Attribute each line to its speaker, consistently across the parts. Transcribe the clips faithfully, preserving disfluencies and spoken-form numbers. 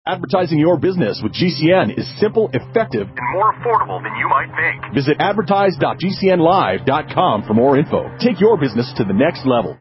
Speaker 1: Advertising your business with G C N is simple, effective,
Speaker 2: and more affordable than you might think.
Speaker 1: Visit advertise dot g c n live dot com for more info. Take your business to the next level.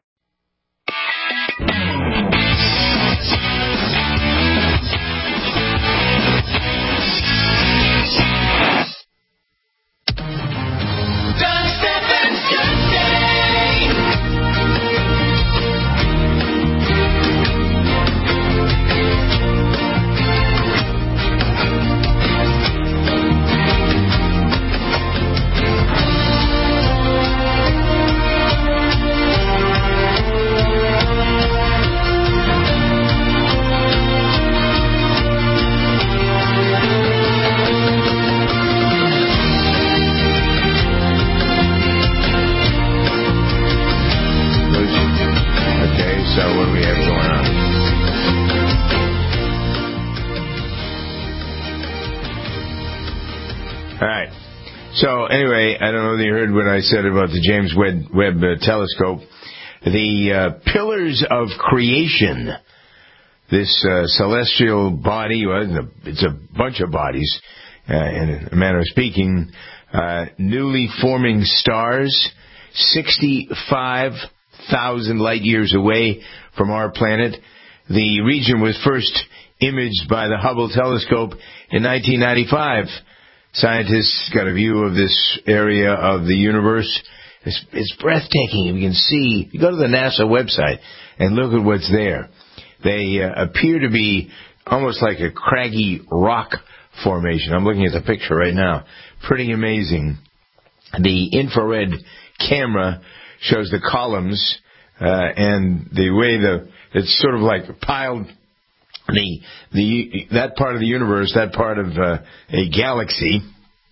Speaker 3: So, anyway, I don't know if you heard what I said about the James Webb, Webb uh, telescope. The uh, Pillars of Creation, this uh, celestial body, well, it's a bunch of bodies, uh, in a manner of speaking, uh, newly forming stars, sixty-five thousand light years away from our planet. The region was first imaged by the Hubble telescope in nineteen ninety-five. Scientists got a view of this area of the universe. It's, it's breathtaking. You can see, you go to the NASA website and look at what's there. They uh, appear to be almost like a craggy rock formation. I'm looking at the picture right now. Pretty amazing. The infrared camera shows the columns uh, and the way the it's sort of like piled. The the that part of the universe, that part of uh, a galaxy,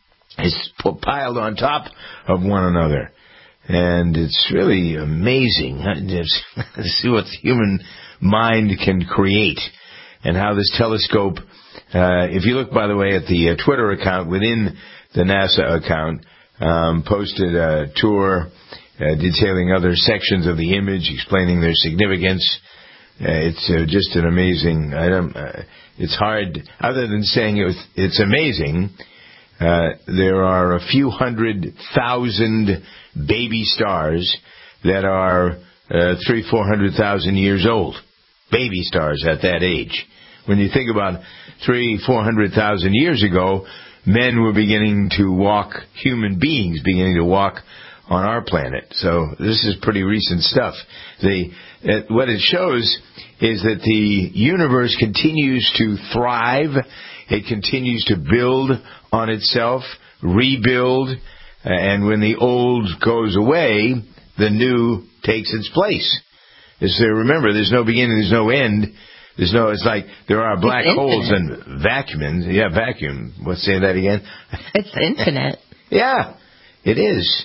Speaker 3: is piled on top of one another, and it's really amazing to see what the human mind can create, and how this telescope. Uh, if you look, by the way, at the uh, Twitter account within the NASA account, um, posted a tour uh, detailing other sections of the image, explaining their significance. Uh, it's uh, just an amazing. I don't, uh, it's hard, other than saying it was, it's amazing. Uh, there are a few hundred thousand baby stars that are uh, three, four hundred thousand years old. Baby stars at that age. When you think about three, four hundred thousand years ago, men were beginning to walk. Human beings beginning to walk on our planet. So this is pretty recent stuff. The uh, what it shows is that the universe continues to thrive. It continues to build on itself, rebuild, and when the old goes away, the new takes its place. As they remember, there's no beginning, there's no end. There's no. It's like there are black holes and vacuums. Yeah, vacuum. What's saying that again?
Speaker 4: It's infinite.
Speaker 3: Yeah, it is.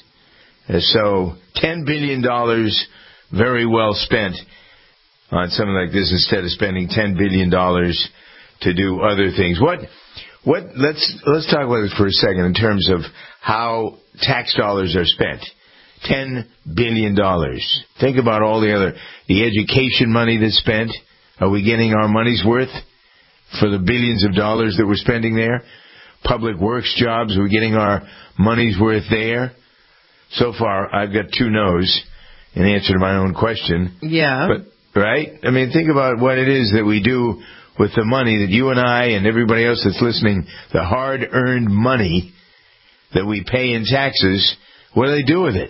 Speaker 3: So ten billion dollars very well spent on something like this instead of spending ten billion dollars to do other things. What, what, let's, let's talk about this for a second in terms of how tax dollars are spent. ten billion dollars. Think about all the other, the education money that's spent. Are we getting our money's worth for the billions of dollars that we're spending there? Public works jobs, are we getting our money's worth there? So far, I've got two no's in answer to my own question.
Speaker 4: Yeah.
Speaker 3: But, right? I mean, think about what it is that we do with the money that you and I and everybody else that's listening, the hard-earned money that we pay in taxes. What do they do with it?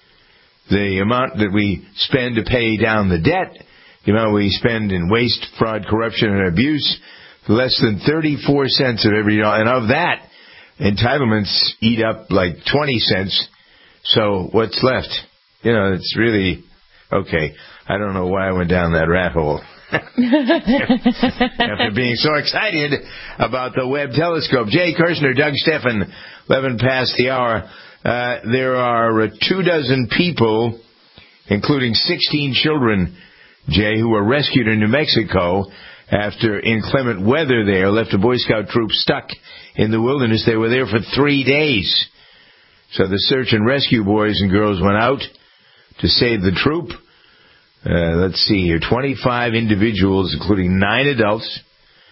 Speaker 3: The amount that we spend to pay down the debt, the amount we spend in waste, fraud, corruption, and abuse, less than thirty-four cents of every dollar. And of that, entitlements eat up like twenty cents. So what's left? You know, it's really, okay, I don't know why I went down that rat hole. After being so excited about the Webb telescope. Jay Kirshner, Doug Steffen, eleven past the hour. Uh, there are uh, two dozen people, including sixteen children, Jay, who were rescued in New Mexico after inclement weather there left a Boy Scout troop stuck in the wilderness. They were there for three days. So the search and rescue boys and girls went out to save the troop. Uh, let's see here, twenty-five individuals, including nine adults,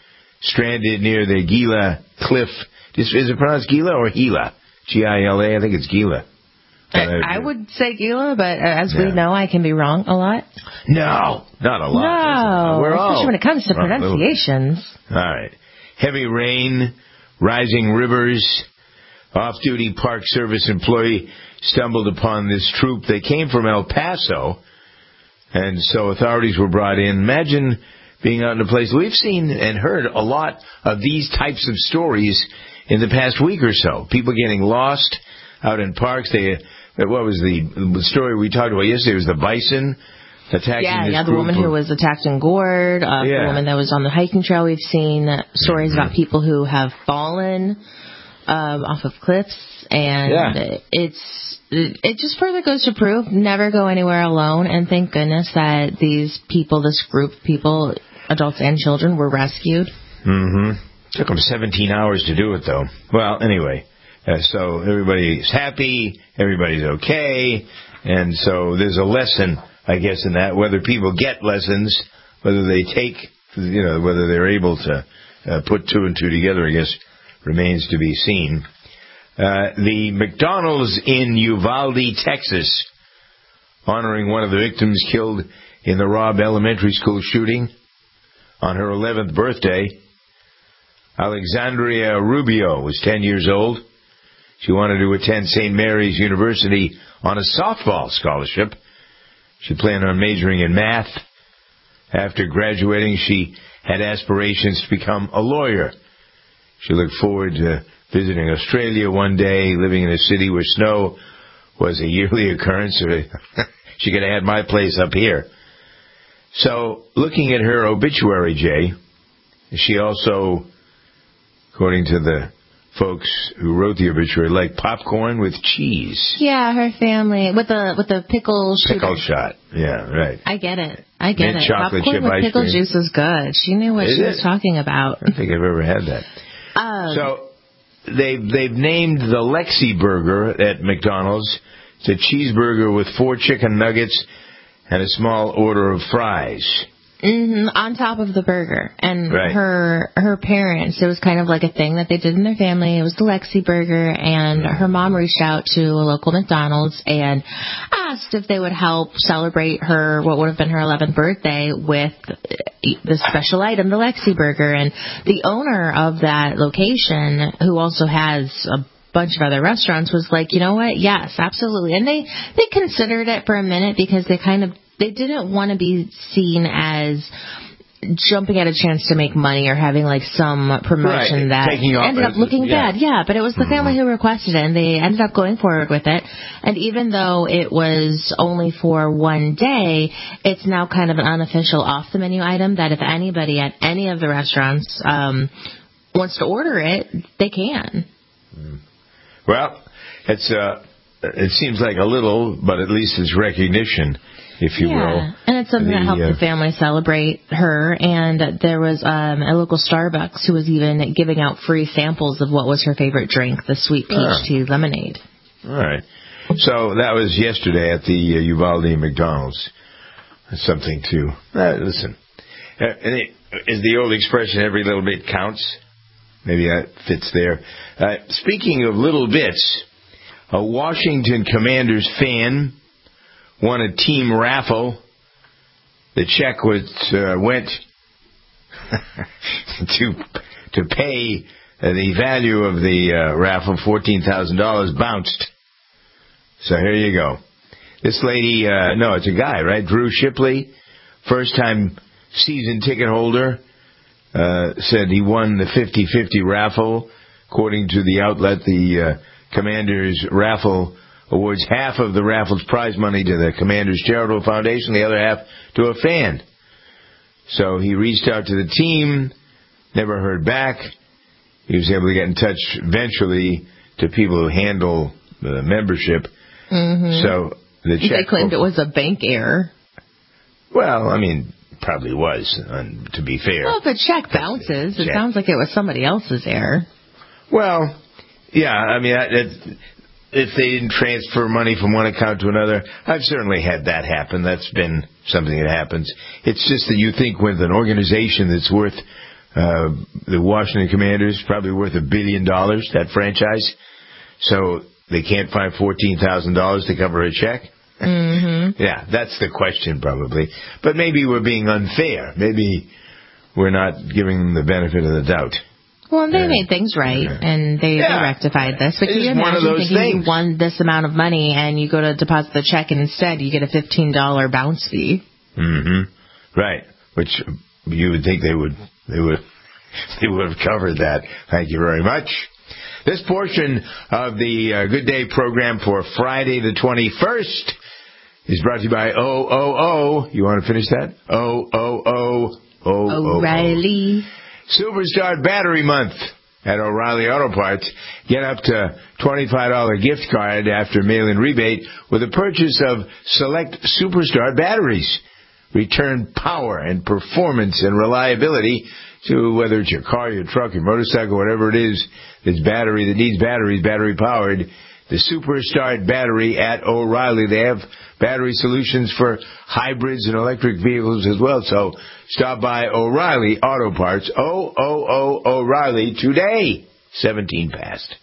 Speaker 3: stranded near the Gila Cliff. Is, is it pronounced Gila or Gila? G I L A? I think it's Gila.
Speaker 4: I, I would say Gila, but as
Speaker 3: yeah.
Speaker 4: we know, I can be wrong a lot.
Speaker 3: No, not a lot.
Speaker 4: No,
Speaker 3: We're
Speaker 4: especially
Speaker 3: all
Speaker 4: when it comes to pronunciations.
Speaker 3: All right. Heavy rain, rising rivers. Off-duty Park Service employee stumbled upon this troop. They came from El Paso, and so authorities were brought in. Imagine being out in a place. We've seen and heard a lot of these types of stories in the past week or so. People getting lost out in parks. They, what was the, the story we talked about yesterday? It was the bison attacking
Speaker 4: yeah,
Speaker 3: this
Speaker 4: yeah, the
Speaker 3: group
Speaker 4: woman
Speaker 3: of,
Speaker 4: who was attacked in Gourd, uh,
Speaker 3: yeah.
Speaker 4: the woman that was on the hiking trail. We've seen stories mm-hmm. about people who have fallen um, off of cliffs, and
Speaker 3: yeah.
Speaker 4: it's it, it just further goes to prove never go anywhere alone. And thank goodness that these people, this group of people, adults and children, were rescued.
Speaker 3: Mm-hmm. Took them seventeen hours to do it, though. Well, anyway, uh, so everybody's happy, everybody's okay, and so there's a lesson, I guess, in that. Whether people get lessons, whether they take, you know, whether they're able to uh, put two and two together, I guess, remains to be seen. Uh, the McDonald's in Uvalde, Texas, honoring one of the victims killed in the Robb Elementary School shooting on her eleventh birthday. Alexandria Rubio was ten years old. She wanted to attend Saint Mary's University on a softball scholarship. She planned on majoring in math. After graduating, she had aspirations to become a lawyer. She looked forward to visiting Australia one day, living in a city where snow was a yearly occurrence. She could have had my place up here. So, looking at her obituary, Jay, she also, according to the folks who wrote the obituary, liked popcorn with cheese.
Speaker 4: Yeah, her family with the with the pickle
Speaker 3: pickle shot. Yeah, right.
Speaker 4: I get it. I get
Speaker 3: Mint
Speaker 4: it.
Speaker 3: chocolate
Speaker 4: Popcorn
Speaker 3: chip
Speaker 4: with
Speaker 3: ice
Speaker 4: pickle
Speaker 3: cream.
Speaker 4: juice is good. She knew what
Speaker 3: Is
Speaker 4: she
Speaker 3: it?
Speaker 4: was talking about.
Speaker 3: I don't think I've ever had that.
Speaker 4: Um,
Speaker 3: so they've they've named the Lexi Burger at McDonald's. It's a cheeseburger with four chicken nuggets and a small order of fries.
Speaker 4: Mm-hmm, on top of the burger. And
Speaker 3: right.
Speaker 4: her her parents, it was kind of like a thing that they did in their family. It was the Lexi Burger, and her mom reached out to a local McDonald's and asked if they would help celebrate her, what would have been her eleventh birthday, with the special item, the Lexi Burger. And the owner of that location, who also has a bunch of other restaurants, was like, you know what, yes, absolutely. And they, they considered it for a minute because they kind of They didn't want to be seen as jumping at a chance to make money or having like some promotion
Speaker 3: right.
Speaker 4: that
Speaker 3: Taking off
Speaker 4: ended up looking
Speaker 3: yeah.
Speaker 4: bad. Yeah, but it was the
Speaker 3: mm-hmm.
Speaker 4: family who requested it, and they ended up going forward with it. And even though it was only for one day, it's now kind of an unofficial off-the-menu item that if anybody at any of the restaurants um, wants to order it, they can.
Speaker 3: Well, it's uh, it seems like a little, but at least it's recognition, if you
Speaker 4: yeah.
Speaker 3: will.
Speaker 4: And it's something
Speaker 3: the,
Speaker 4: that helped
Speaker 3: uh,
Speaker 4: the family celebrate her. And there was um, a local Starbucks who was even giving out free samples of what was her favorite drink, the sweet peach
Speaker 3: oh.
Speaker 4: tea lemonade.
Speaker 3: All right. So that was yesterday at the uh, Uvalde McDonald's. Something to uh, listen. Uh, and it, is the old expression, every little bit counts? Maybe that fits there. Uh, speaking of little bits, a Washington Commanders fan won a team raffle. The check was uh, went to to pay uh, the value of the uh, raffle, fourteen thousand dollars, bounced. So here you go. This lady, uh, no, it's a guy, right? Drew Shipley, first-time season ticket holder, uh, said he won the fifty-fifty raffle. According to the outlet, the uh, Commanders raffle awards half of the raffle's prize money to the Commanders Charitable Foundation, the other half to a fan. So he reached out to the team, never heard back. He was able to get in touch eventually to people who handle the membership.
Speaker 4: Mm-hmm.
Speaker 3: So the check.
Speaker 4: They claimed it was a bank error.
Speaker 3: Well, I mean, probably was, um, to be fair.
Speaker 4: Well, if a check bounces, it
Speaker 3: check.
Speaker 4: sounds like it was somebody else's error.
Speaker 3: Well, yeah, I mean, it, it, if they didn't transfer money from one account to another, I've certainly had that happen. That's been something that happens. It's just that you think with an organization that's worth Uh, the Washington Commanders, probably worth a billion dollars, that franchise. So they can't find fourteen thousand dollars to cover a check?
Speaker 4: Mm-hmm.
Speaker 3: Yeah, that's the question probably. But maybe we're being unfair. Maybe we're not giving them the benefit of the doubt.
Speaker 4: Well, they
Speaker 3: yeah.
Speaker 4: made things right,
Speaker 3: yeah.
Speaker 4: and they,
Speaker 3: yeah.
Speaker 4: they rectified this. But
Speaker 3: it
Speaker 4: can you imagine thinking things. you won this amount of money and you go to deposit the check and instead you get a fifteen dollars bounce fee?
Speaker 3: Mm-hmm. Right. Which you would think they would they would they would have covered that. Thank you very much. This portion of the uh, Good Day program for Friday the twenty-first is brought to you by O O O. You want to finish that? O O O O
Speaker 4: O'Reilly.
Speaker 3: Superstar Battery Month at O'Reilly Auto Parts. Get up to twenty-five dollars gift card after mail-in rebate with a purchase of select Superstar batteries. Return power and performance and reliability to whether it's your car, your truck, your motorcycle, whatever it is that's battery that needs batteries, battery powered. The Superstar battery at O'Reilly. They have battery solutions for hybrids and electric vehicles as well. So stop by O'Reilly Auto Parts, O O O O'Reilly today. seventeen past.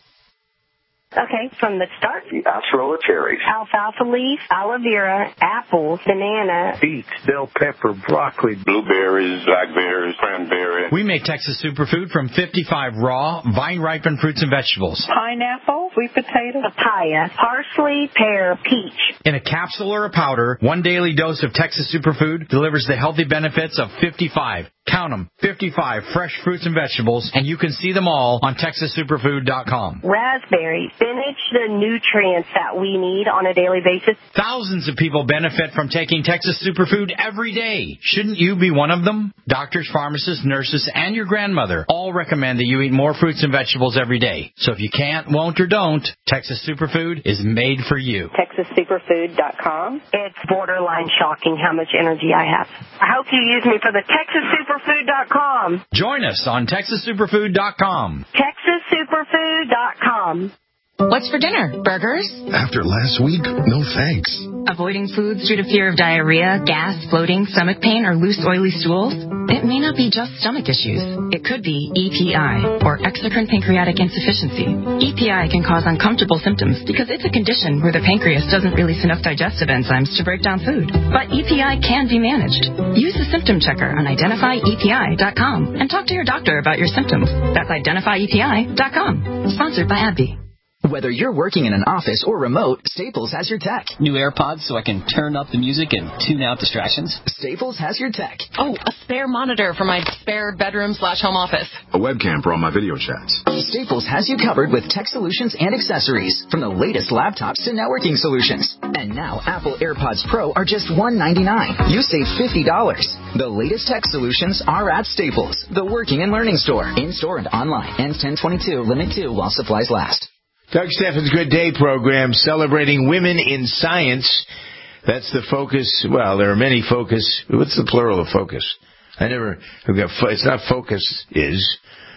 Speaker 5: Okay, from the start.
Speaker 2: The acerola cherries.
Speaker 5: Alfalfa leaf, aloe vera, apples, banana.
Speaker 6: Beets, bell pepper, broccoli.
Speaker 2: Blueberries, blackberries, cranberry.
Speaker 7: We make Texas Superfood from fifty-five raw, vine-ripened fruits and vegetables.
Speaker 5: Pineapple, sweet potato, papaya, parsley, pear, peach.
Speaker 7: In a capsule or a powder, one daily dose of Texas Superfood delivers the healthy benefits of fifty-five. Count them, fifty-five fresh fruits and vegetables, and you can see them all on Texas Superfood dot com.
Speaker 5: Raspberry, spinach, the nutrients that we need on a daily basis.
Speaker 7: Thousands of people benefit from taking Texas Superfood every day. Shouldn't you be one of them? Doctors, pharmacists, nurses, and your grandmother all recommend that you eat more fruits and vegetables every day. So if you can't, won't, or don't, Texas Superfood is made for you.
Speaker 5: Texas Superfood dot com. It's borderline shocking how much energy I have. I hope you use me for the Texas Superfood dot com.
Speaker 7: Join us on Texas Superfood dot com.
Speaker 5: Texas Superfood dot com.
Speaker 4: What's for dinner? Burgers?
Speaker 8: After last week, no thanks.
Speaker 9: Avoiding foods due to fear of diarrhea, gas, bloating, stomach pain, or loose, oily stools? It may not be just stomach issues. It could be E P I, or exocrine pancreatic insufficiency. E P I can cause uncomfortable symptoms because it's a condition where the pancreas doesn't release enough digestive enzymes to break down food. But E P I can be managed. Use the symptom checker on identify E P I dot com and talk to your doctor about your symptoms. That's identify E P I dot com. Sponsored by AbbVie.
Speaker 10: Whether you're working in an office or remote, Staples has your tech.
Speaker 11: New AirPods so I can turn up the music and tune out distractions.
Speaker 10: Staples has your tech.
Speaker 12: Oh, a spare monitor for my spare bedroom slash home office.
Speaker 13: A webcam for all my video chats.
Speaker 10: Staples has you covered with tech solutions and accessories, from the latest laptops to networking solutions. And now Apple AirPods Pro are just one hundred ninety-nine dollars. You save fifty dollars. The latest tech solutions are at Staples, the working and learning store. In-store and online. Ends ten twenty-two. Limit two while supplies last.
Speaker 3: Doug Steffens' Good Day program celebrating women in science. That's the focus. Well, there are many focus. What's the plural of focus? I never have got. It's not focus. Is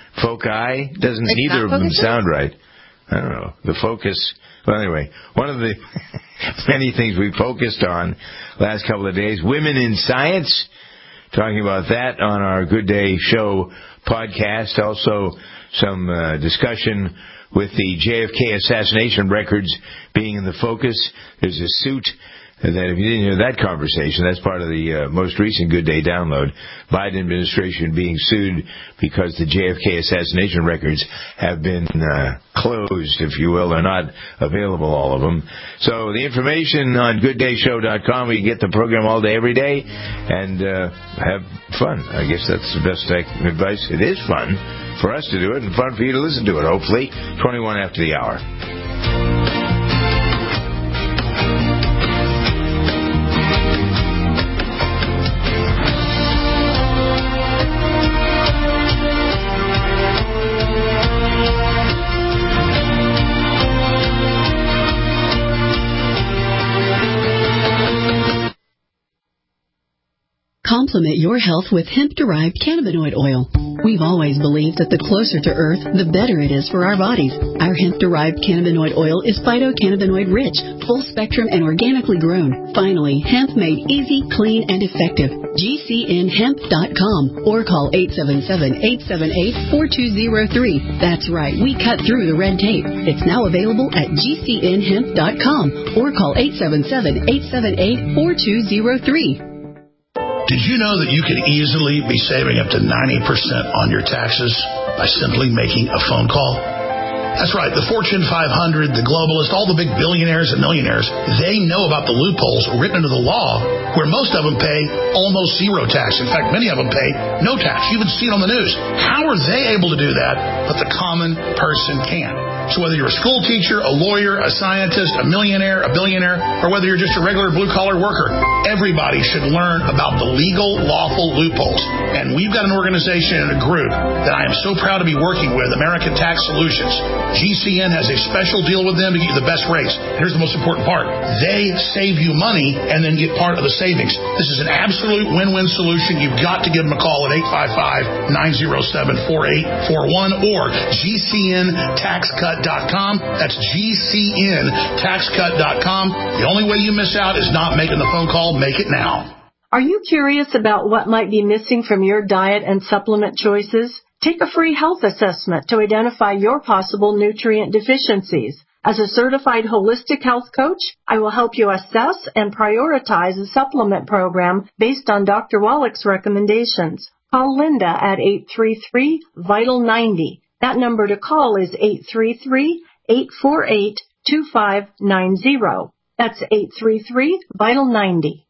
Speaker 3: foci? Doesn't it's neither of them sound right. I don't know. The focus. Well, anyway, one of the many things we focused on last couple of days. Women in science. Talking about that on our Good Day Show podcast. Also, some uh, discussion with the J F K assassination records being in the focus. There's a suit that, if you didn't hear that conversation, that's part of the uh, most recent Good Day download. Biden administration being sued because the J F K assassination records have been uh, closed, if you will. They're not available, all of them. So the information on good day show dot com. We get the program all day, every day, and uh, have fun. I guess that's the best advice. It is fun for us to do it and fun for you to listen to it, hopefully. twenty-one after the hour.
Speaker 14: Complement your health with hemp-derived cannabinoid oil. We've always believed that the closer to Earth, the better it is for our bodies. Our hemp-derived cannabinoid oil is phytocannabinoid rich, full spectrum, and organically grown. Finally, hemp made easy, clean, and effective. G C N hemp dot com or call eight seven seven, eight seven eight, four two zero three. That's right, we cut through the red tape. It's now available at G C N hemp dot com or call eight seven seven, eight seven eight, four two zero three.
Speaker 15: Did you know that you could easily be saving up to ninety percent on your taxes by simply making a phone call? That's right. The Fortune five hundred, the globalists, all the big billionaires and millionaires, they know about the loopholes written into the law where most of them pay almost zero tax. In fact, many of them pay no tax. You even see it on the news. How are they able to do that, but the common person can? So whether you're a school teacher, a lawyer, a scientist, a millionaire, a billionaire, or whether you're just a regular blue-collar worker, everybody should learn about the legal, lawful loopholes. And we've got an organization and a group that I am so proud to be working with, American Tax Solutions. G C N has a special deal with them to get you the best rates. Here's the most important part. They save you money and then get part of the savings. This is an absolute win-win solution. You've got to give them a call at eight five five, nine zero seven, four eight four one or G C N tax cut dot com. That's G C N tax cut dot com. The only way you miss out is not making the phone call. Make it now.
Speaker 16: Are you curious about what might be missing from your diet and supplement choices? Take a free health assessment to identify your possible nutrient deficiencies. As a certified holistic health coach, I will help you assess and prioritize a supplement program based on Doctor Wallach's recommendations. Call Linda at eight three three, vital ninety. That number to call is eight three three, eight four eight, two five nine zero. That's eight three three, vital ninety.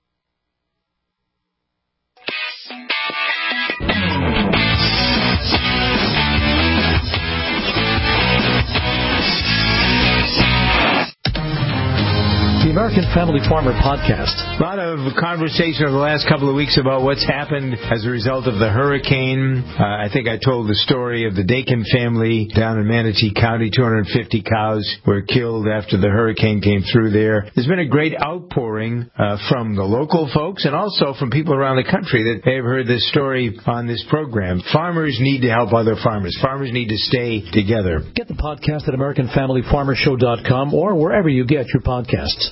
Speaker 17: The American Family Farmer Podcast.
Speaker 3: A lot of conversation over the last couple of weeks about what's happened as a result of the hurricane. Uh, I think I told the story of the Dakin family down in Manatee County. two hundred fifty cows were killed after the hurricane came through there. There's been a great outpouring uh, from the local folks and also from people around the country that may have heard this story on this program. Farmers need to help other farmers. Farmers need to stay together.
Speaker 17: Get the podcast at American Family Farmer Show dot com or wherever you get your podcasts.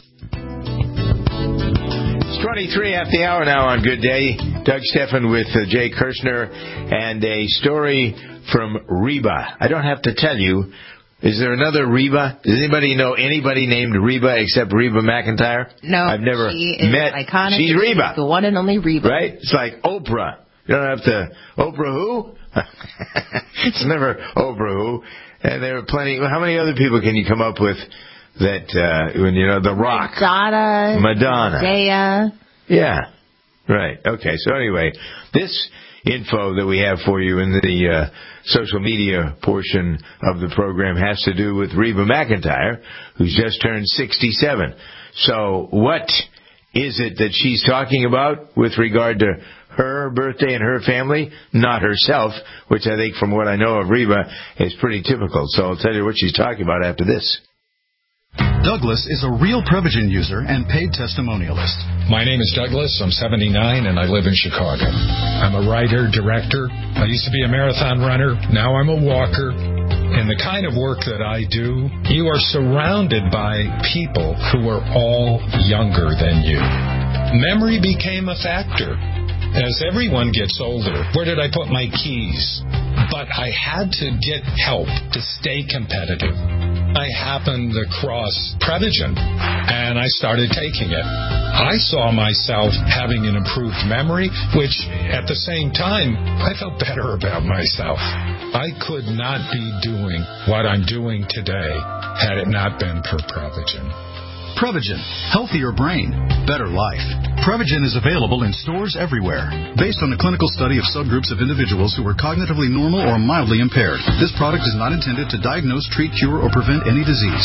Speaker 3: It's twenty-three after the hour now on Good Day. Doug Steffen with uh, Jay Kirshner and a story from Reba. I don't have to tell you. Is there another Reba? Does anybody know anybody named Reba except Reba McEntire?
Speaker 4: No,
Speaker 3: I've never
Speaker 4: she is
Speaker 3: met.
Speaker 4: Iconic.
Speaker 3: She's Reba,
Speaker 4: the one and only Reba.
Speaker 3: Right? It's like Oprah. You don't have to. Oprah who? It's never Oprah who. And there are plenty. How many other people can you come up with? That, uh, when you know, The Rock.
Speaker 4: Madonna.
Speaker 3: Madonna.
Speaker 4: Zendaya.
Speaker 3: Yeah. Right. Okay. So anyway, this info that we have for you in the uh, social media portion of the program has to do with Reba McEntire, who's just turned sixty-seven. So what is it that she's talking about with regard to her birthday and her family? Not herself, which I think from what I know of Reba is pretty typical. So I'll tell you what she's talking about after this.
Speaker 18: Douglas is a real Prevagen user and paid testimonialist.
Speaker 19: My name is Douglas. I'm seventy-nine and I live in Chicago. I'm a writer, director. I used to be a marathon runner. Now I'm a walker. In the kind of work that I do, you are surrounded by people who are all younger than you. Memory became a factor. As everyone gets older, where did I put my keys? But I had to get help to stay competitive. I happened across Prevagen, and I started taking it. I saw myself having an improved memory, which, at the same time, I felt better about myself. I could not be doing what I'm doing today had it not been for Prevagen.
Speaker 18: Prevagen. Healthier brain. Better life. Prevagen is available in stores everywhere. Based on a clinical study of subgroups of individuals who were cognitively normal or mildly impaired, this product is not intended to diagnose, treat, cure, or prevent any disease.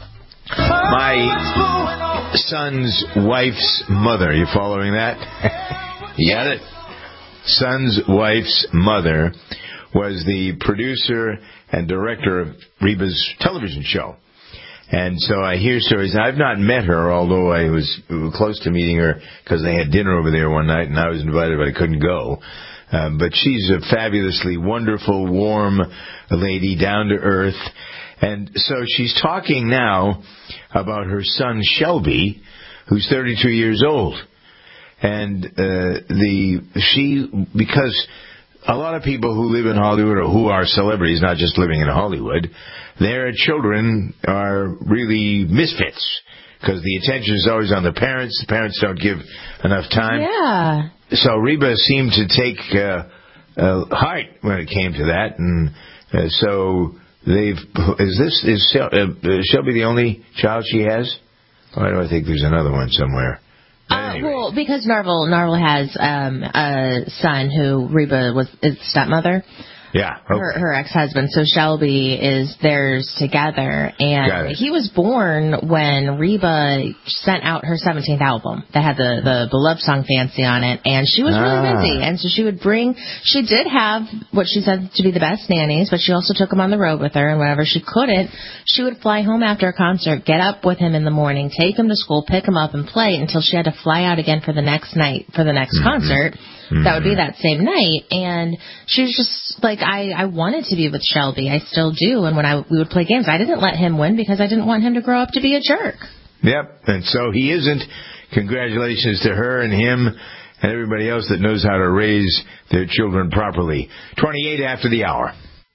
Speaker 3: My son's wife's mother. You following that? You got it? Son's wife's mother was the producer and director of Reba's television show. And so I hear stories. I've not met her, although I was close to meeting her because they had dinner over there one night, and I was invited, but I couldn't go. Uh, but she's a fabulously wonderful, warm lady, down to earth. And so she's talking now about her son, Shelby, who's thirty-two years old. And uh, the she, because a lot of people who live in Hollywood or who are celebrities, not just living in Hollywood, their children are really misfits because the attention is always on the parents. The parents don't give enough time.
Speaker 4: Yeah.
Speaker 3: So Reba seemed to take uh, uh, heart when it came to that, and uh, so they've. Is this is Shel- uh, Shelby the only child she has? Why do I think there's another one somewhere?
Speaker 4: Uh, well, because Narvel Narvel has um, a son who Reba was is stepmother.
Speaker 3: Yeah. Okay.
Speaker 4: Her, her ex-husband. So Shelby is theirs together. And he was born when Reba sent out her seventeenth album that had the, the beloved song Fancy on it. And she was really
Speaker 3: Ah.
Speaker 4: busy. And so she would bring, she did have what she said to be the best nannies, but she also took him on the road with her. And whenever she couldn't, she would fly home after a concert, get up with him in the morning, take him to school, pick him up and play until she had to fly out again for the next night, for the next
Speaker 3: Mm-hmm.
Speaker 4: concert.
Speaker 3: Mm-hmm.
Speaker 4: That would be that same night. And she was just like, I, I wanted to be with Shelby. I still do. And when I we would play games, I didn't let him win because I didn't want him to grow up to be a jerk.
Speaker 3: Yep. And so he isn't. Congratulations to her and him and everybody else that knows how to raise their children properly. twenty-eight after the hour.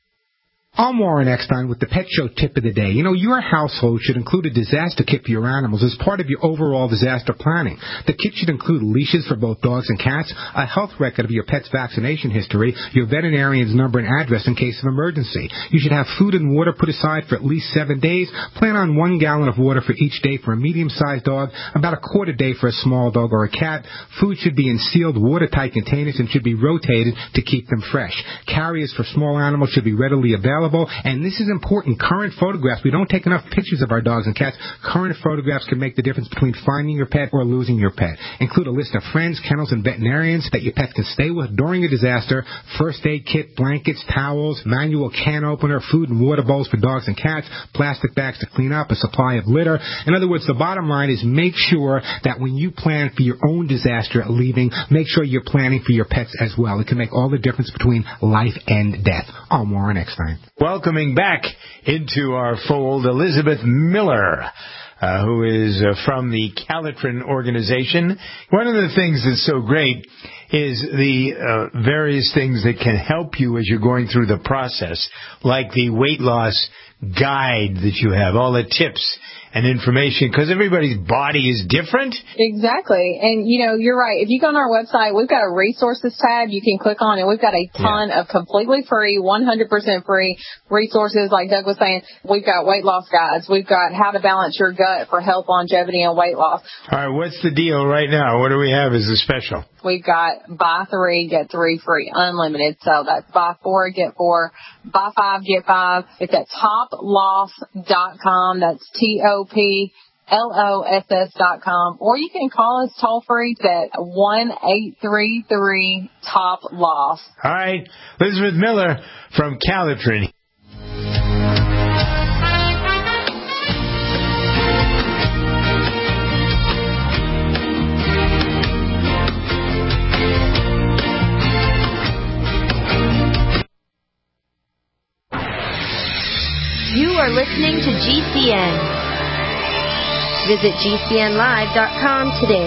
Speaker 20: I'm Warren Eckstein with the Pet Show tip of the day. You know, your household should include a disaster kit for your animals as part of your overall disaster planning. The kit should include leashes for both dogs and cats, a health record of your pet's vaccination history, your veterinarian's number and address in case of emergency. You should have food and water put aside for at least seven days. Plan on one gallon of water for each day for a medium-sized dog, about a quarter day for a small dog or a cat. Food should be in sealed, watertight containers and should be rotated to keep them fresh. Carriers for small animals should be readily available. And this is important, current photographs. We don't take enough pictures of our dogs and cats. Current photographs can make the difference between finding your pet or losing your pet. Include a list of friends, kennels, and veterinarians that your pet can stay with during a disaster, first aid kit, blankets, towels, manual can opener, food and water bowls for dogs and cats, plastic bags to clean up, a supply of litter. In other words, the bottom line is make sure that when you plan for your own disaster leaving, make sure you're planning for your pets as well. It can make all the difference between life and death. I'm Warren Eckstein.
Speaker 3: Welcoming back into our fold Elizabeth Miller, uh, who is uh, from the Calitrin organization. One of the things that's so great is the uh, various things that can help you as you're going through the process, like the weight loss guide that you have, all the tips and information, because everybody's body is different.
Speaker 21: Exactly. And, you know, you're right. If you go on our website, we've got a resources tab you can click on, and we've got a ton yeah. of completely free, one hundred percent free resources. Like Doug was saying, we've got weight loss guides. We've got how to balance your gut for health, longevity, and weight loss.
Speaker 3: All right, what's the deal right now? What do we have as a special?
Speaker 21: We've got buy three, get three free, unlimited. So that's buy four, get four, buy five, get five. It's at top loss dot com. That's T O P L O S S dot com. Or you can call us toll free at one eight three three top loss.
Speaker 3: All right. Elizabeth Miller from Calitrin.
Speaker 22: You are listening to G C N. Visit G C N live dot com today.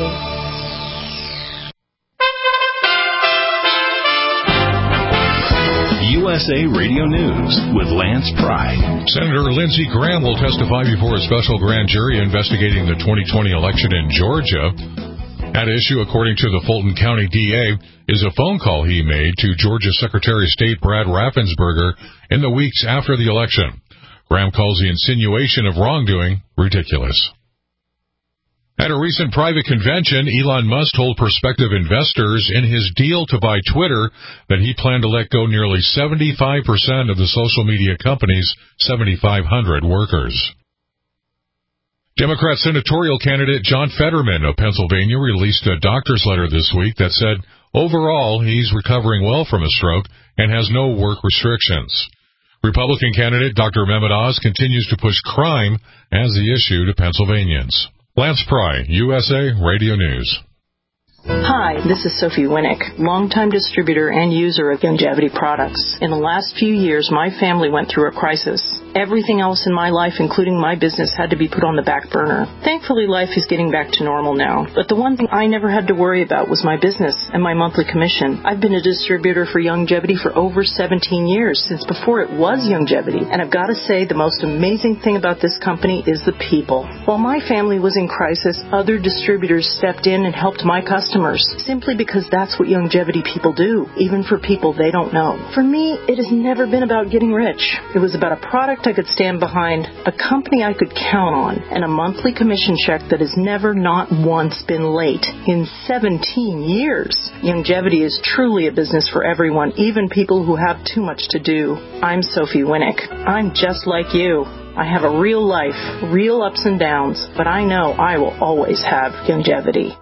Speaker 1: U S A Radio News with Lance Pry.
Speaker 19: Senator Lindsey Graham will testify before a special grand jury investigating the twenty twenty election in Georgia. At issue, according to the Fulton County D A, is a phone call he made to Georgia Secretary of State Brad Raffensperger in the weeks after the election. Graham calls the insinuation of wrongdoing ridiculous. At a recent private convention, Elon Musk told prospective investors in his deal to buy Twitter that he planned to let go nearly seventy-five percent of the social media company's seventy-five hundred workers. Democrat senatorial candidate John Fetterman of Pennsylvania released a doctor's letter this week that said, overall, he's recovering well from a stroke and has no work restrictions. Republican candidate Doctor Mehmet Oz continues to push crime as the issue to Pennsylvanians. Lance Pry, U S A Radio News.
Speaker 23: Hi, this is Sophie Winnick, longtime distributor and user of Longevity products. In the last few years, my family went through a crisis. everything else in my life, including my business, had to be put on the back burner. Thankfully, life is getting back to normal now. But the one thing I never had to worry about was my business and my monthly commission. I've been a distributor for Youngevity for over seventeen years, since before it was Youngevity. And I've got to say, the most amazing thing about this company is the people. While my family was in crisis, other distributors stepped in and helped my customers, simply because that's what Youngevity people do, even for people they don't know. For me, it has never been about getting rich. It was about a product I could stand behind, a company I could count on, and a monthly commission check that has never not once been late in seventeen years. Youngevity is truly a business for everyone, even people who have too much to do. I'm Sophie Winnick. I'm just like you. I have a real life, real ups and downs, but I know I will always have Youngevity.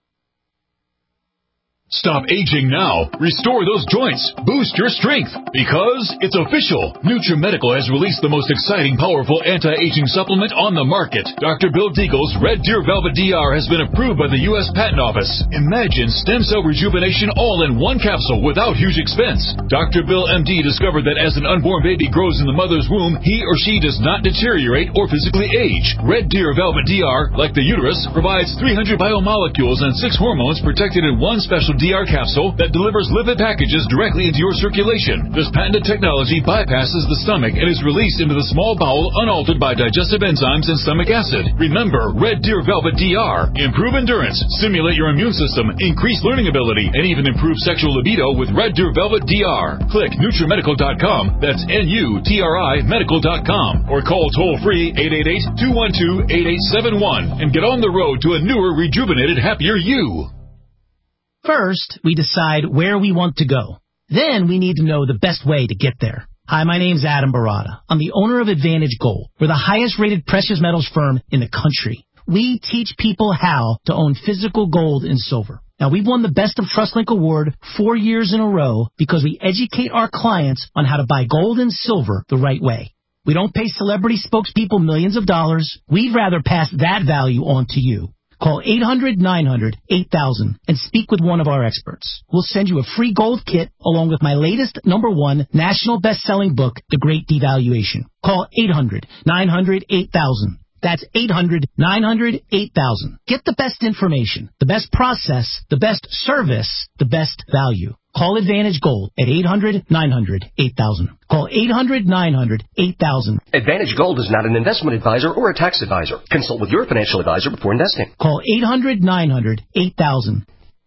Speaker 1: Stop aging now. Restore those joints. Boost your strength. Because it's official. NutriMedical has released the most exciting, powerful anti-aging supplement on the market. Doctor Bill Deagle's Red Deer Velvet D R has been approved by the U S Patent Office. Imagine stem cell rejuvenation all in one capsule without huge expense. Doctor Bill M D discovered that as an unborn baby grows in the mother's womb, he or she does not deteriorate or physically age. Red Deer Velvet D R, like the uterus, provides three hundred biomolecules and six hormones protected in one special D R capsule that delivers lipid packages directly into your circulation. This patented technology bypasses the stomach and is released into the small bowel unaltered by digestive enzymes and stomach acid. Remember, Red Deer Velvet D R. Improve endurance, stimulate your immune system, increase learning ability, and even improve sexual libido with Red Deer Velvet D R. Click NutriMedical dot com. That's N U T R I medical dot com. Or call toll-free eight eight eight, two one two, eight eight seven one and get on the road to a newer, rejuvenated, happier you.
Speaker 2: First, we decide where we want to go. Then we need to know the best way to get there. Hi, my name's Adam Barada. I'm the owner of Advantage Gold. We're the highest rated precious metals firm in the country. We teach people how to own physical gold and silver. Now, we've won the Best of TrustLink Award four years in a row because we educate our clients on how to buy gold and silver the right way. We don't pay celebrity spokespeople millions of dollars. We'd rather pass that value on to you. Call eight hundred, nine hundred, eight thousand and speak with one of our experts. We'll send you a free gold kit along with my latest number one national best-selling book, The Great Devaluation. Call eight hundred, nine hundred, eight thousand. That's eight hundred, nine hundred, eight thousand. Get the best information, the best process, the best service, the best value. Call Advantage Gold at eight hundred, nine hundred, eight thousand. Call eight hundred, nine hundred, eight thousand.
Speaker 6: Advantage Gold is not an investment advisor or a tax advisor. Consult with your financial advisor before investing.
Speaker 2: Call eight hundred, nine hundred, eight thousand.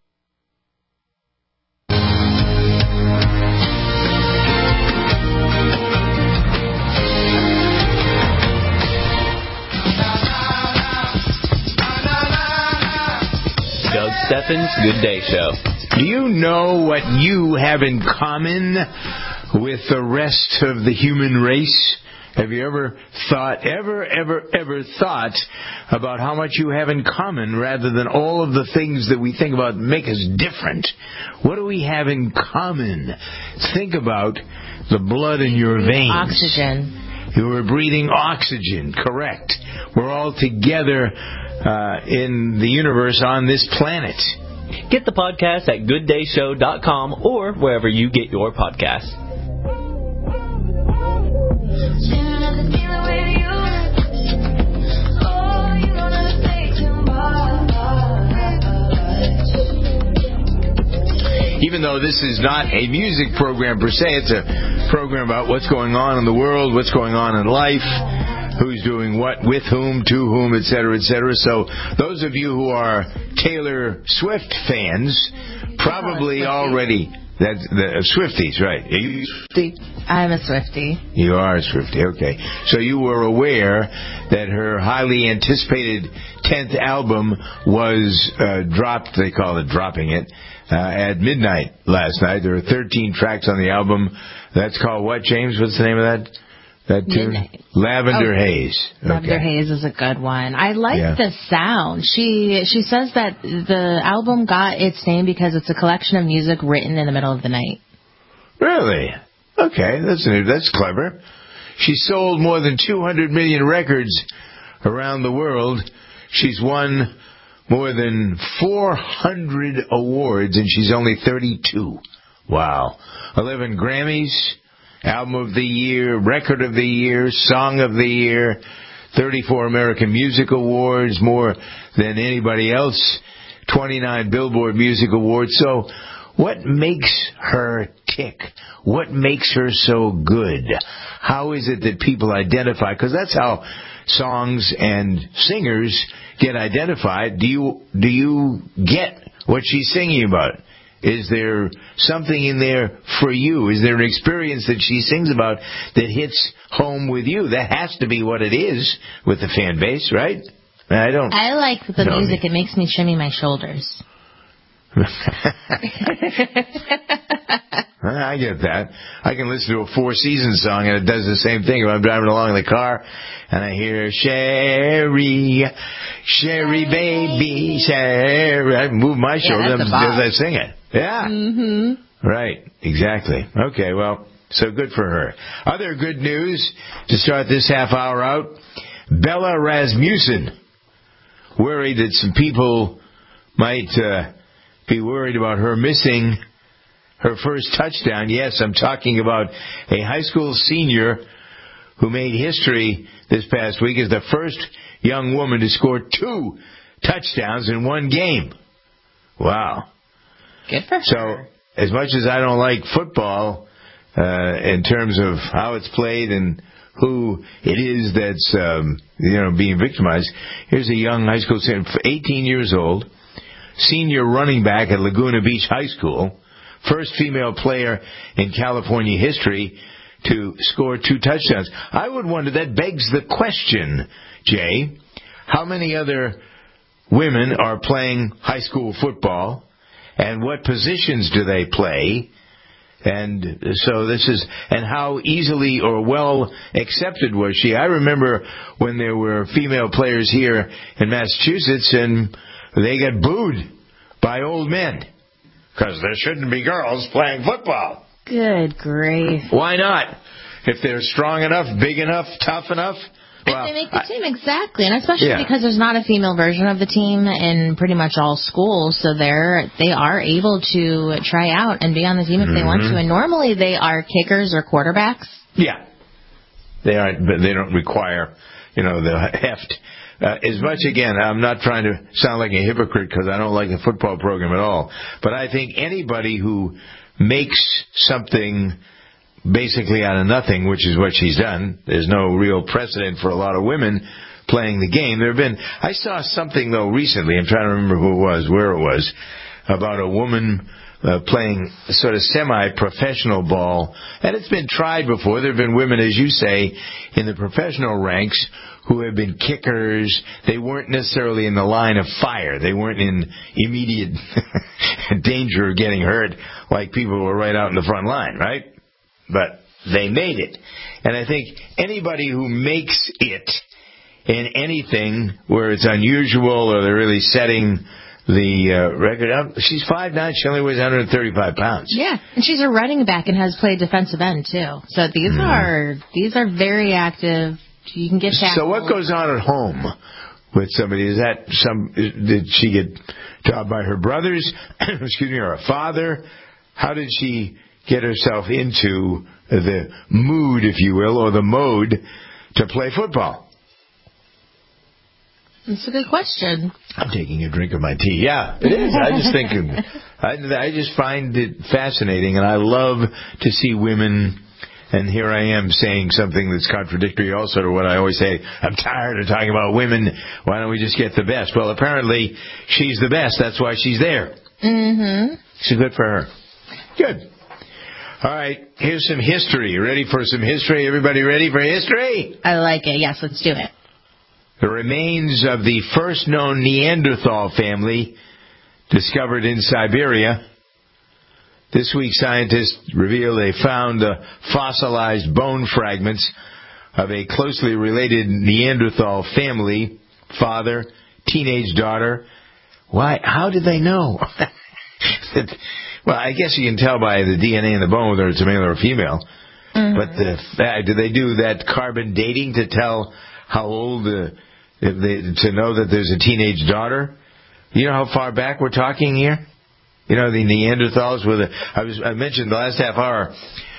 Speaker 11: Doug Steffens, Good Day Show.
Speaker 3: Do you know what you have in common with the rest of the human race? Have you ever thought, ever, ever, ever thought about how much you have in common rather than all of the things that we think about make us different? What do we have in common? Think about the blood in your veins.
Speaker 4: Oxygen.
Speaker 3: You are breathing oxygen, correct. We're all together uh, in the universe on this planet.
Speaker 11: Get the podcast at good day show dot com or wherever you get your podcasts.
Speaker 3: Even though this is not a music program per se, it's a program about what's going on in the world, what's going on in life, who's doing what, with whom, to whom, et cetera, et cetera. So those of you who are Taylor Swift fans probably already... That's the uh, Swifties, right? Are you Swiftie?
Speaker 4: I'm a Swiftie.
Speaker 3: You are a Swiftie, okay. So you were aware that her highly anticipated tenth album was uh, dropped, they call it dropping it, uh, at midnight last night. There are thirteen tracks on the album. That's called what, James? What's the name of that? That tune?
Speaker 4: Midnight.
Speaker 3: Lavender
Speaker 4: oh,
Speaker 3: Haze. Okay.
Speaker 4: Lavender Haze is a good one. I like
Speaker 3: yeah.
Speaker 4: the sound. She she says that the album got its name because it's a collection of music written in the middle of the night.
Speaker 3: Really? Okay, that's that's clever. She sold more than two hundred million records around the world. She's won more than four hundred awards, and she's only thirty-two. Wow. eleven Grammys. Album of the Year, Record of the Year, Song of the Year, thirty-four American Music Awards, more than anybody else, twenty-nine Billboard Music Awards. So what makes her tick? What makes her so good? How is it that people identify? Because that's how songs and singers get identified. Do you do you get what she's singing about? Is there something in there for you? Is there an experience that she sings about that hits home with you? That has to be what it is with the fan base, right? I don't.
Speaker 4: I like the
Speaker 3: know
Speaker 4: music.
Speaker 3: me.
Speaker 4: It makes me shimmy my shoulders.
Speaker 3: I get that. I can listen to a Four Seasons song and it does the same thing. If I'm driving along in the car and I hear Sherry, Sherry baby, Sherry, I move my shoulders
Speaker 4: yeah,
Speaker 3: as I sing it. Yeah.
Speaker 4: Mm-hmm.
Speaker 3: Right. Exactly. Okay. Well, so good for her. Other good news to start this half hour out. Bella Rasmussen, worried that some people might uh, be worried about her missing her first touchdown. Yes, I'm talking about a high school senior who made history this past week as the first young woman to score two touchdowns in one game. Wow.
Speaker 4: Good for her.
Speaker 3: So, as much as I don't like football uh, in terms of how it's played and who it is that's um, you know being victimized, here's a young high school senior, eighteen years old, senior running back at Laguna Beach High School, first female player in California history to score two touchdowns. I would wonder, that begs the question, Jay, how many other women are playing high school football, and what positions do they play? And so this is, and how easily or well accepted was she? I remember when there were female players here in Massachusetts and they got booed by old men because there shouldn't be girls playing football.
Speaker 4: Good grief.
Speaker 3: Why not? If they're strong enough, big enough, tough enough. Well,
Speaker 4: if they make the team, exactly. And especially
Speaker 3: yeah.
Speaker 4: because there's not a female version of the team in pretty much all schools, so they're, they are able to try out and be on the team if
Speaker 3: mm-hmm.
Speaker 4: they want to. And normally they are kickers or quarterbacks.
Speaker 3: Yeah. They aren't, but they don't require, you know, the heft. Uh, as much, again, I'm not trying to sound like a hypocrite because I don't like the football program at all. But I think anybody who makes something basically out of nothing, which is what she's done. There's no real precedent for a lot of women playing the game. There have been, I saw something though recently, I'm trying to remember who it was, where it was, about a woman uh, playing sort of semi-professional ball. And it's been tried before. There have been women, as you say, in the professional ranks who have been kickers. They weren't necessarily in the line of fire. They weren't in immediate danger of getting hurt like people who were right out in the front line, right? But they made it. And I think anybody who makes it in anything where it's unusual or they're really setting the uh, record up, she's five nine, she only weighs one hundred thirty-five pounds.
Speaker 4: Yeah, and she's a running back and has played defensive end, too. So these mm. are these are very active. You can get tackled.
Speaker 3: So what goes on at home with somebody? Is that some, did she get taught by her brothers, excuse me, or a father? How did she get herself into the mood, if you will, or the mode to play football?
Speaker 4: That's a good question.
Speaker 3: I'm taking a drink of my tea. Yeah, it is. I just think, I, I just find it fascinating, and I love to see women, and here I am saying something that's contradictory also to what I always say. I'm tired of talking about women. Why don't we just get the best? Well, apparently she's the best. That's why she's there.
Speaker 4: Mm-hmm.
Speaker 3: So good for her. Good. All right, here's some history. You ready for some history? Everybody ready for history?
Speaker 4: I like it. Yes, let's do it.
Speaker 3: The remains of the first known Neanderthal family discovered in Siberia. This week, scientists revealed they found the fossilized bone fragments of a closely related Neanderthal family, father, teenage daughter. Why? How did they know? Well, I guess you can tell by the D N A in the bone whether it's a male or a female. Mm-hmm. But the fact, do they do that carbon dating to tell how old, uh, if they, to know that there's a teenage daughter? You know how far back we're talking here? You know, the Neanderthals were the, I was, I mentioned the last half hour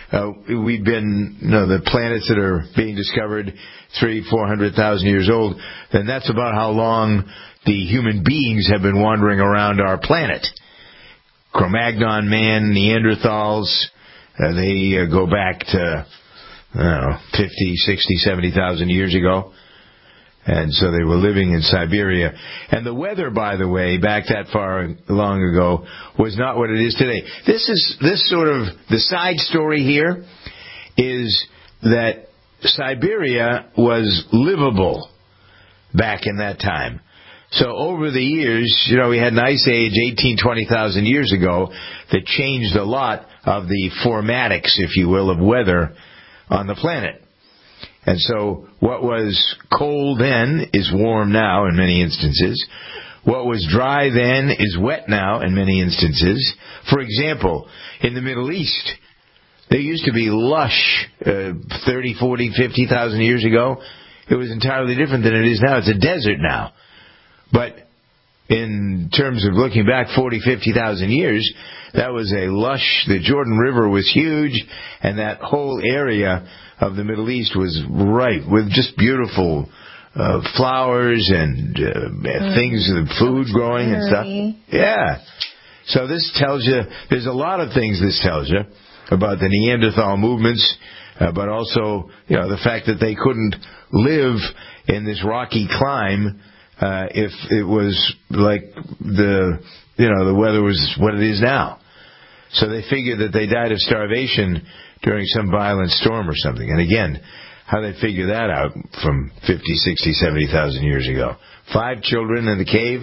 Speaker 3: uh, we've been, you know, the planets that are being discovered three, four hundred thousand years old, then that's about how long the human beings have been wandering around our planet. Cro-Magnon man, Neanderthals, uh, they uh, go back to, I don't know, fifty, sixty, seventy thousand years ago. And so they were living in Siberia. And the weather, by the way, back that far long ago, was not what it is today. This is, this sort of, the side story here is that Siberia was livable back in that time. So over the years, you know, we had an ice age eighteen, twenty thousand years ago that changed a lot of the formatics, if you will, of weather on the planet. And so what was cold then is warm now in many instances. What was dry then is wet now in many instances. For example, in the Middle East, there used to be lush uh, thirty, forty, fifty thousand years ago. It was entirely different than it is now. It's a desert now. But in terms of looking back forty, fifty thousand years, that was a lush, the Jordan River was huge, and that whole area of the Middle East was ripe with just beautiful uh, flowers and uh, mm. things, food growing and stuff. Yeah. So this tells you, there's a lot of things this tells you about the Neanderthal movements, uh, but also, you know, the fact that they couldn't live in this rocky climb uh, if it was like the, you know, the weather was what it is now. So they figured that they died of starvation during some violent storm or something. And again, how they figure that out from fifty, sixty, seventy thousand years ago. Five children in the cave,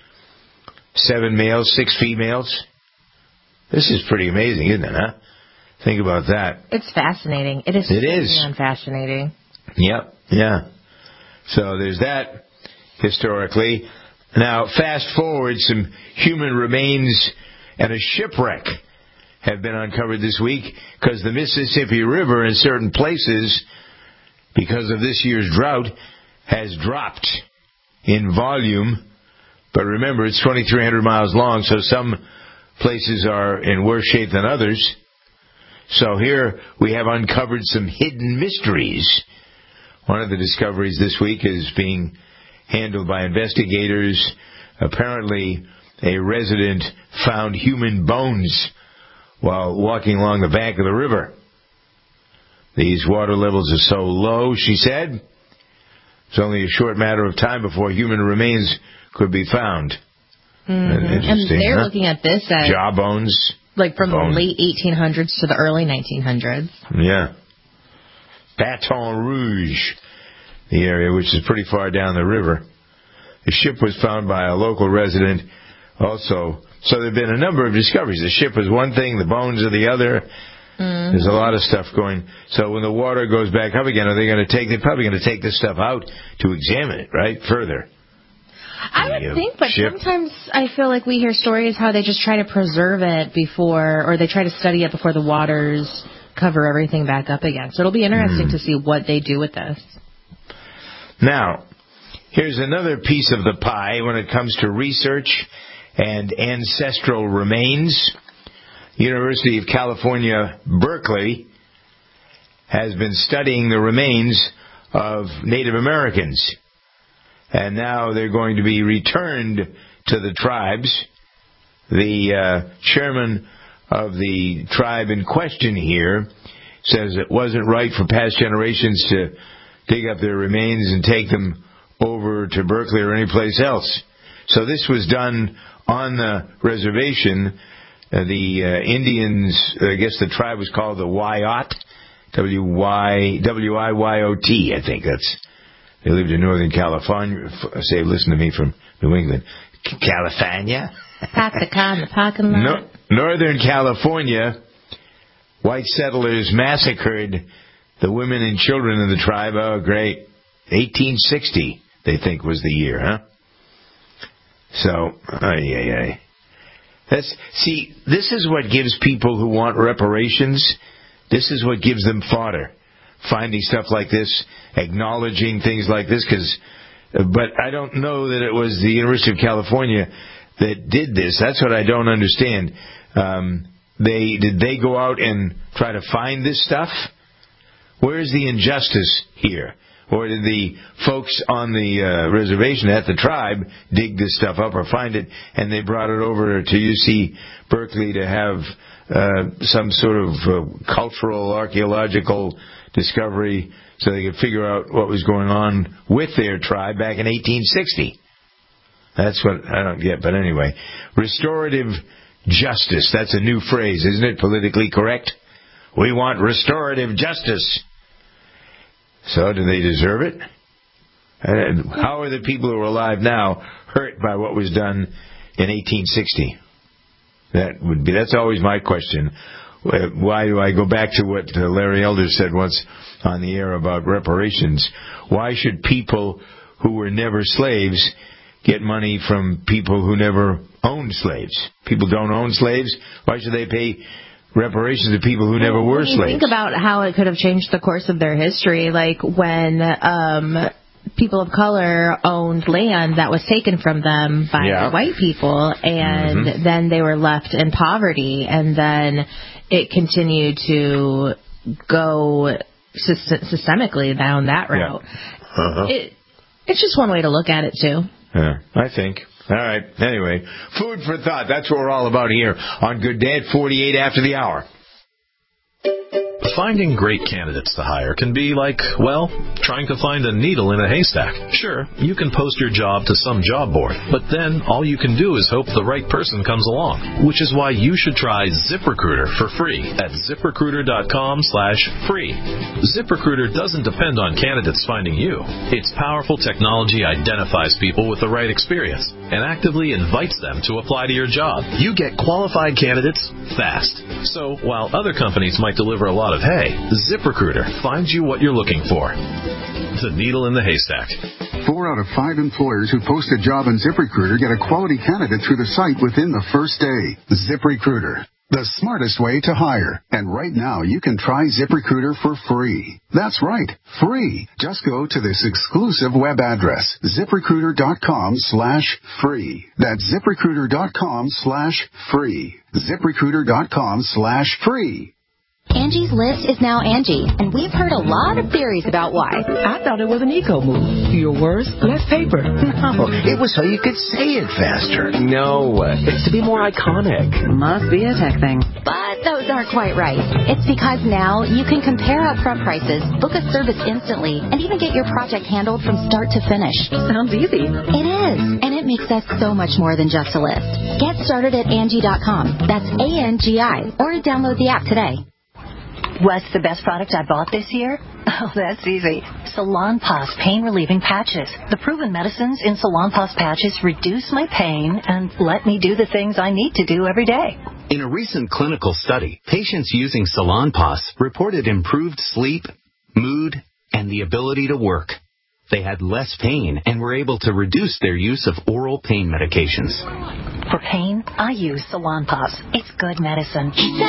Speaker 3: seven males, six females. This is pretty amazing, isn't it, huh? Think about that.
Speaker 4: It's fascinating. It is.
Speaker 3: It is.
Speaker 4: Fascinating.
Speaker 3: Yep, yeah. So there's that historically. Now, fast forward, some human remains and a shipwreck have been uncovered this week because the Mississippi River in certain places, because of this year's drought, has dropped in volume. But remember, it's twenty-three hundred miles long, so some places are in worse shape than others. So here we have uncovered some hidden mysteries. One of the discoveries this week is being handled by investigators. Apparently, a resident found human bones while walking along the bank of the river. These water levels are so low, she said, it's only a short matter of time before human remains could be found.
Speaker 4: Mm-hmm.
Speaker 3: Interesting,
Speaker 4: and they're
Speaker 3: huh?
Speaker 4: looking at this as
Speaker 3: jawbones,
Speaker 4: like from
Speaker 3: bone.
Speaker 4: the late eighteen hundreds to the early nineteen hundreds.
Speaker 3: Yeah. Baton Rouge, the area, which is pretty far down the river. The ship was found by a local resident also. So there have been a number of discoveries. The ship is one thing, the bones are the other. Mm-hmm. There's a lot of stuff going. So when the water goes back up again, are they going to take? They're probably going to take this stuff out to examine it, right? Further.
Speaker 4: I would the, think, but ship. sometimes I feel like we hear stories how they just try to preserve it before, or they try to study it before the waters cover everything back up again. So it'll be interesting mm. to see what they do with this.
Speaker 3: Now, here's another piece of the pie when it comes to research and ancestral remains. University of California, Berkeley, has been studying the remains of Native Americans. And now they're going to be returned to the tribes. The uh, chairman of the tribe in question here says it wasn't right for past generations to dig up their remains and take them over to Berkeley or anyplace else. So this was done on the reservation. Uh, the uh, Indians, I guess the tribe was called the Wyout, W Y W I Y O T, I think that's. They lived in Northern California. Say, listen to me from New England. California?
Speaker 4: Pack the car in the parking lot.
Speaker 3: No, Northern California, white settlers massacred the women and children of the tribe. Oh, great. eighteen sixty, they think, was the year, huh? So, ay, ay, ay. That's, see, this is what gives people who want reparations, this is what gives them fodder. Finding stuff like this, acknowledging things like this, because, but I don't know that it was the University of California that did this. That's what I don't understand. Um, they did they go out and try to find this stuff? Where's the injustice here? Or did the folks on the uh, reservation at the tribe dig this stuff up or find it, and they brought it over to U C Berkeley to have uh, some sort of uh, cultural, archaeological discovery so they could figure out what was going on with their tribe back in eighteen sixty? That's what I don't get. But anyway, restorative justice. That's a new phrase, isn't it? Politically correct. We want restorative justice. So, do they deserve it? And how are the people who are alive now hurt by what was done in eighteen sixty? That would be. That's always my question. Why do I go back to what Larry Elder said once on the air about reparations? Why should people who were never slaves get money from people who never owned slaves? People don't own slaves. Why should they pay reparations to people who never were
Speaker 4: when you
Speaker 3: slaves?
Speaker 4: Think about how it could have changed the course of their history, like when um, people of color owned land that was taken from them by
Speaker 3: Yeah.
Speaker 4: white people, and
Speaker 3: Mm-hmm.
Speaker 4: then they were left in poverty, and then it continued to go syst- systemically down that route.
Speaker 3: Yeah. Uh-huh.
Speaker 4: It, it's just one way to look at it, too.
Speaker 3: Yeah, I think. All right. Anyway, food for thought. That's what we're all about here on Good Day at forty-eight after the hour.
Speaker 5: Finding great candidates to hire can be like, well, trying to find a needle in a haystack. Sure, you can post your job to some job board, but then all you can do is hope the right person comes along, which is why you should try ZipRecruiter for free at ZipRecruiter.com slash free. ZipRecruiter doesn't depend on candidates finding you. Its powerful technology identifies people with the right experience and actively invites them to apply to your job. You get qualified candidates fast. So while other companies might deliver a lot of hay, ZipRecruiter finds you what you're looking for. The needle in the haystack.
Speaker 7: Four out of five employers who post a job on ZipRecruiter get a quality candidate through the site within the first day. ZipRecruiter, the smartest way to hire. And right now, you can try ZipRecruiter for free. That's right, free. Just go to this exclusive web address, ZipRecruiter.com slash free. That's ZipRecruiter.com slash free. ZipRecruiter.com slash free.
Speaker 8: Angie's List is now Angie, and we've heard a lot of theories about why.
Speaker 24: I thought it was an eco move. Fewer words, less paper.
Speaker 25: No, it was so you could say it faster.
Speaker 11: No, it's to be more iconic.
Speaker 24: Must be a tech thing.
Speaker 8: But those aren't quite right. It's because now you can compare upfront prices, book a service instantly, and even get your project handled from start to finish.
Speaker 24: Sounds easy.
Speaker 8: It is, and it makes us so much more than just a list. Get started at Angie dot com. That's A N G I, or download the app today.
Speaker 26: What's the best product I bought this year? Oh, that's easy. Salonpas pain-relieving patches. The proven medicines in Salonpas patches reduce my pain and let me do the things I need to do every day.
Speaker 27: In a recent clinical study, patients using Salonpas reported improved sleep, mood, and the ability to work. They had less pain and were able to reduce their use of oral pain medications.
Speaker 26: For pain, I use Salonpas. It's good medicine.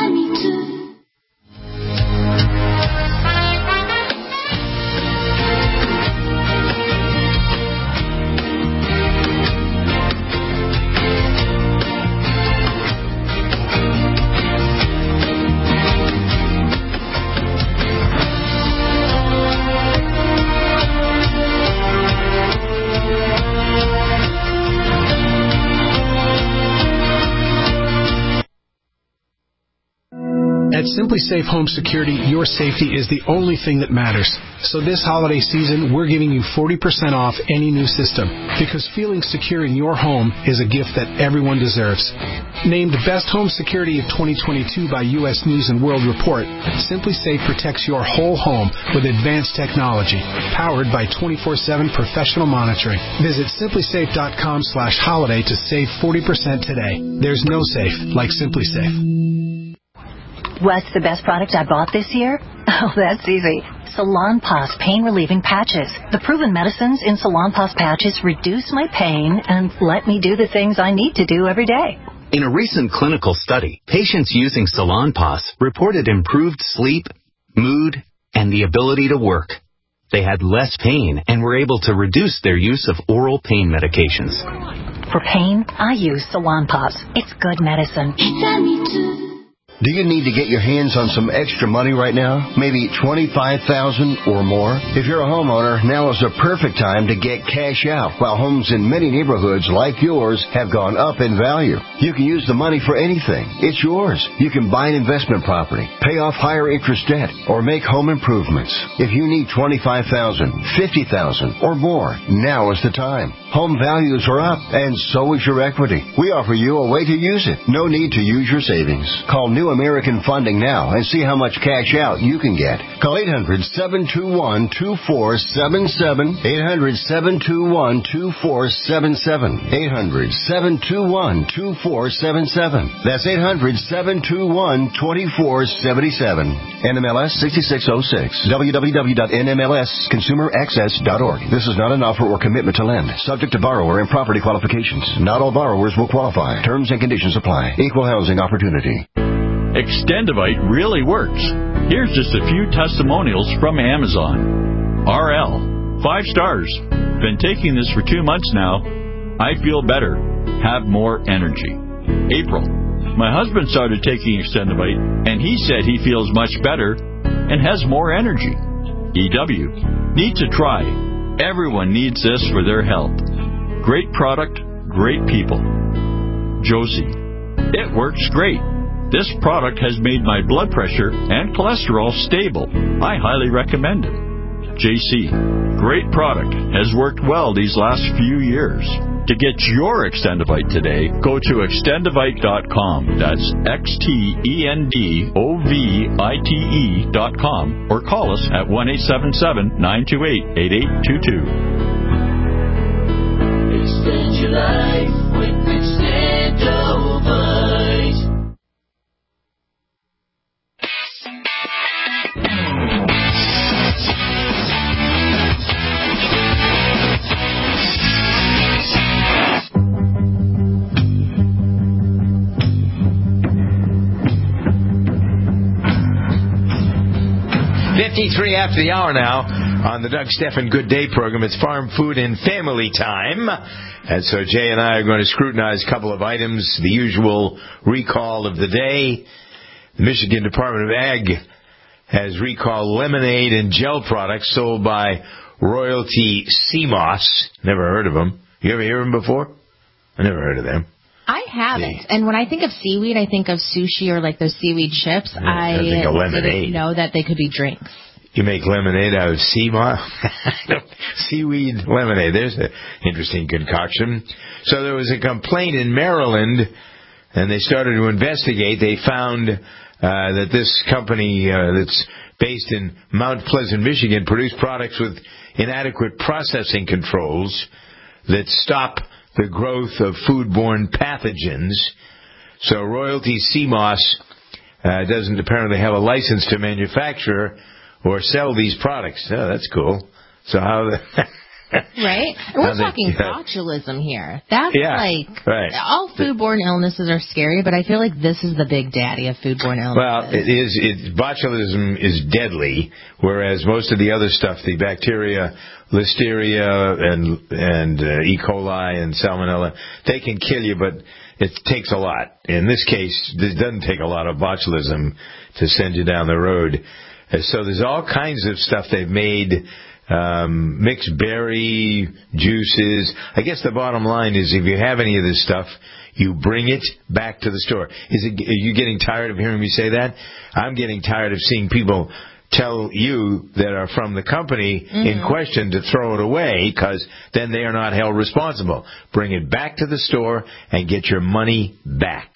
Speaker 28: At Simply Safe Home Security, your safety is the only thing that matters. So this holiday season, we're giving you forty percent off any new system, because feeling secure in your home is a gift that everyone deserves. Named Best Home Security of twenty twenty-two by U S News and World Report, Simply Safe protects your whole home with advanced technology, powered by twenty-four seven professional monitoring. Visit simplysafe.com slash holiday to save forty percent today. There's no safe like Simply Safe.
Speaker 26: What's the best product I bought this year? Oh, that's easy. Salonpas pain-relieving patches. The proven medicines in Salonpas patches reduce my pain and let me do the things I need to do every day.
Speaker 27: In a recent clinical study, patients using Salonpas reported improved sleep, mood, and the ability to work. They had less pain and were able to reduce their use of oral pain medications.
Speaker 26: For pain, I use Salonpas. It's good medicine.
Speaker 25: Do you need to get your hands on some extra money right now? Maybe twenty-five thousand dollars or more? If you're a homeowner, now is the perfect time to get cash out, while homes in many neighborhoods like yours have gone up in value. You can use the money for anything. It's yours. You can buy an investment property, pay off higher interest debt, or make home improvements. If you need twenty-five thousand dollars, fifty thousand dollars, or more, now is the time. Home values are up, and so is your equity. We offer you a way to use it. No need to use your savings. Call New American Funding now and see how much cash out you can get. Call eight hundred, seven two one, two four seven seven, eight hundred, seven two one, two four seven seven, eight hundred, seven two one, two four seven seven. That's eight hundred, seven two one, two four seven seven. N M L S sixty-six oh six. w w w dot n m l s consumer access dot org. This is not an offer or commitment to lend. Subject to borrower and property qualifications. Not all borrowers will qualify. Terms and conditions apply. Equal housing opportunity.
Speaker 9: Extendivite really works. Here's just a few testimonials from Amazon. R L, five stars. Been taking this for two months now. I feel better. Have more energy. April, my husband started taking Extendivite, and he said he feels much better and has more energy. E W, need to try. Everyone needs this for their health. Great product, great people. Josie, it works great. This product has made my blood pressure and cholesterol stable. I highly recommend it. J C, great product. Has worked well these last few years. To get your Extendivite today, go to extendivite dot com. That's X T E N D O V I T E dot com. Or call us at one eight seven seven, nine two eight, eight eight two two.
Speaker 10: Extend your life with Extendivite.
Speaker 3: fifty-three after the hour now on the Doug Stephan Good Day program. It's Farm, Food, and Family time. And so Jay and I are going to scrutinize a couple of items. The usual recall of the day. The Michigan Department of Ag has recalled lemonade and gel products sold by Royalty Sea Moss. Never heard of them. You ever hear of them before? I never heard of them.
Speaker 4: I haven't. Yeah. And when I think of seaweed, I think of sushi or like those seaweed chips. Yeah, I, I think of lemonade. Didn't know that they could be drinks.
Speaker 3: You make lemonade out of sea moss? Seaweed lemonade. There's an interesting concoction. So there was a complaint in Maryland, and they started to investigate. They found uh, that this company uh, that's based in Mount Pleasant, Michigan, produced products with inadequate processing controls that stop the growth of foodborne pathogens. So Royalty Sea Moss uh, doesn't apparently have a license to manufacture or sell these products. Oh, that's cool. So how the
Speaker 4: right? And we're talking they, uh, botulism here. That's
Speaker 3: yeah,
Speaker 4: like
Speaker 3: right.
Speaker 4: all foodborne illnesses are scary, but I feel like this is the big daddy of foodborne illnesses.
Speaker 3: Well, it is. It, botulism is deadly, whereas most of the other stuff, the bacteria, Listeria and and uh, E. coli and Salmonella, they can kill you, but it takes a lot. In this case, it doesn't take a lot of botulism to send you down the road. Uh, so there's all kinds of stuff they've made. Um, mixed berry juices. I guess the bottom line is if you have any of this stuff, you bring it back to the store. Is it, are you getting tired of hearing me say that? I'm getting tired of seeing people tell you that are from the company mm-hmm. in question to throw it away because then they are not held responsible. Bring it back to the store and get your money back.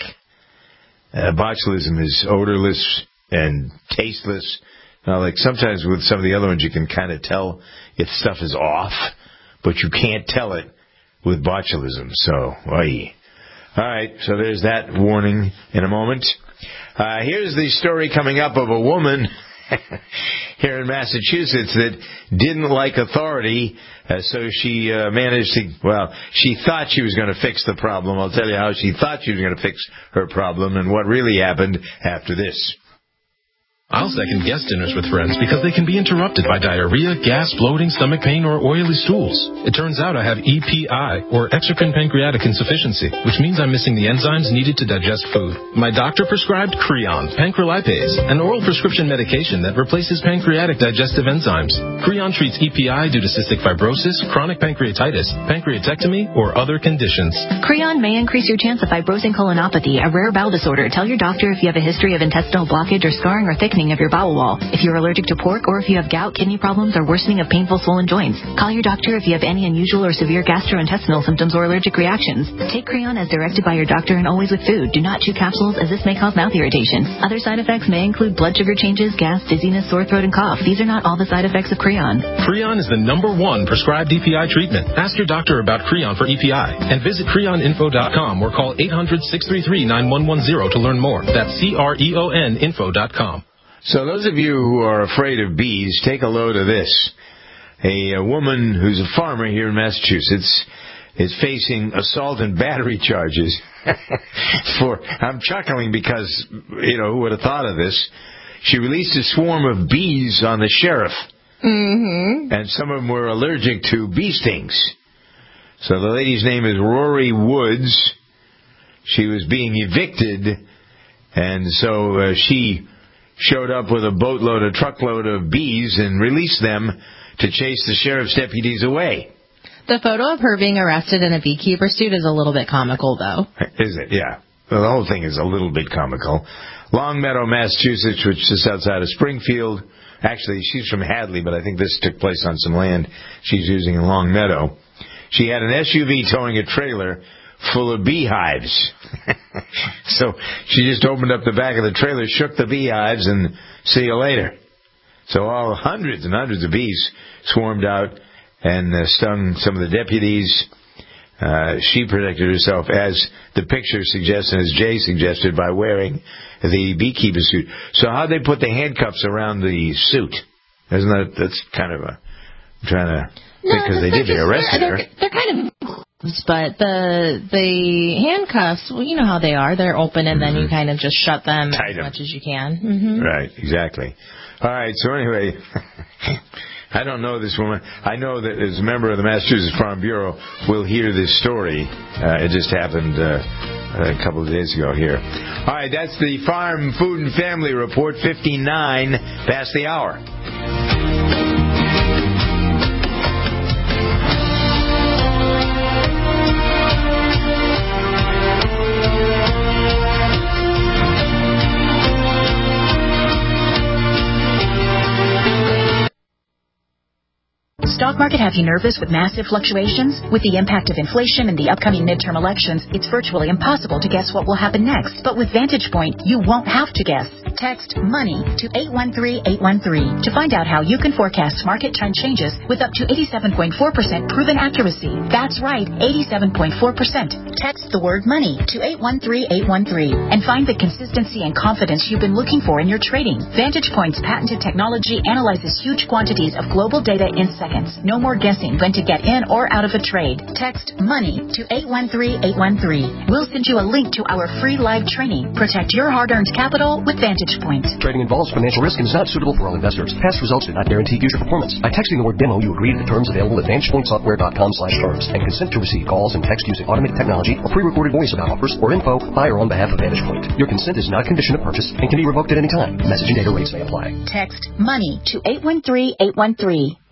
Speaker 3: Uh, botulism is odorless and tasteless. Now, like sometimes with some of the other ones, you can kind of tell if stuff is off, but you can't tell it with botulism. So, oy. All right, so there's that warning in a moment. Uh, here's the story coming up of a woman here in Massachusetts that didn't like authority, uh, so she uh, managed to, well, she thought she was going to fix the problem. I'll tell you how she thought she was going to fix her problem and what really happened after this.
Speaker 12: I'll second guest dinners with friends because they can be interrupted by diarrhea, gas, bloating, stomach pain, or oily stools. It turns out I have E P I, or exocrine pancreatic insufficiency, which means I'm missing the enzymes needed to digest food. My doctor prescribed Creon, pancrelipase, an oral prescription medication that replaces pancreatic digestive enzymes. Creon treats E P I due to cystic fibrosis, chronic pancreatitis, pancreatectomy, or other conditions.
Speaker 13: Creon may increase your chance of fibrosing colonopathy, a rare bowel disorder. Tell your doctor if you have a history of intestinal blockage or scarring or thickening of your bowel wall, if you're allergic to pork, or if you have gout, kidney problems, or worsening of painful swollen joints. Call your doctor if you have any unusual or severe gastrointestinal symptoms or allergic reactions. Take Creon as directed by your doctor and always with food. Do not chew capsules as this may cause mouth irritation. Other side effects may include blood sugar changes, gas, dizziness, sore throat, and cough. These are not all the side effects of Creon.
Speaker 12: Creon is the number one prescribed E P I treatment. Ask your doctor about Creon for E P I and visit creon info dot com or call eight hundred, six three three, nine one one zero to learn more. That's C R E O N info dot com.
Speaker 3: So those of you who are afraid of bees, take a load of this. A, a woman who's a farmer here in Massachusetts is facing assault and battery charges. For I'm chuckling because, you know, who would have thought of this? She released a swarm of bees on the sheriff.
Speaker 4: Mm-hmm.
Speaker 3: And some of them were allergic to bee stings. So the lady's name is Rory Woods. She was being evicted, and so uh, she showed up with a boatload, a truckload of bees and released them to chase the sheriff's deputies away.
Speaker 4: The photo of her being arrested in a beekeeper suit is a little bit comical, though.
Speaker 3: Is it? Yeah. Well, the whole thing is a little bit comical. Longmeadow, Massachusetts, which is outside of Springfield. Actually, she's from Hadley, but I think this took place on some land she's using in Longmeadow. She had an S U V towing a trailer full of beehives. So she just opened up the back of the trailer, shook the beehives, and see you later. So all hundreds and hundreds of bees swarmed out and uh, stung some of the deputies. Uh, she protected herself, as the picture suggests, and as Jay suggested, by wearing the beekeeper suit. So how'd they put the handcuffs around the suit? Isn't that, that's kind of a, I'm trying to, because no, they did, they arrested
Speaker 4: they're,
Speaker 3: her.
Speaker 4: They're kind of, but the the handcuffs, well, you know how they are. They're open, and mm-hmm. then you kind of just shut them Tight as them. much as you can. Mm-hmm.
Speaker 3: Right, exactly. All right, so anyway, I don't know this woman. I know that as a member of the Massachusetts Farm Bureau, we'll hear this story. Uh, it just happened uh, a couple of days ago here. All right, that's the Farm, Food, and Family Report, fifty-nine past the hour.
Speaker 14: Stock market have you nervous with massive fluctuations? With the impact of inflation and the upcoming midterm elections, it's virtually impossible to guess what will happen next. But with Vantage Point, you won't have to guess. Text MONEY to eight one three eight one three to find out how you can forecast market trend changes with up to eighty-seven point four percent proven accuracy. That's right, eighty-seven point four percent. Text the word MONEY to eight one three eight one three and find the consistency and confidence you've been looking for in your trading. Vantage Point's patented technology analyzes huge quantities of global data in seconds. No more guessing when to get in or out of a trade. Text MONEY to eight one three eight one three. We'll send you a link to our free live training. Protect your hard-earned capital with Vantage Point.
Speaker 6: Trading involves financial risk and is not suitable for all investors. Past results do not guarantee future performance. By texting the word demo, you agree to the terms available at vantage point software dot com slash terms and consent to receive calls and text using automated technology or pre-recorded voice about offers or info by or on behalf of Vantage Point. Your consent is not a condition of purchase and can be revoked at any time. Message and data rates may apply.
Speaker 14: Text MONEY to eight one three eight one three.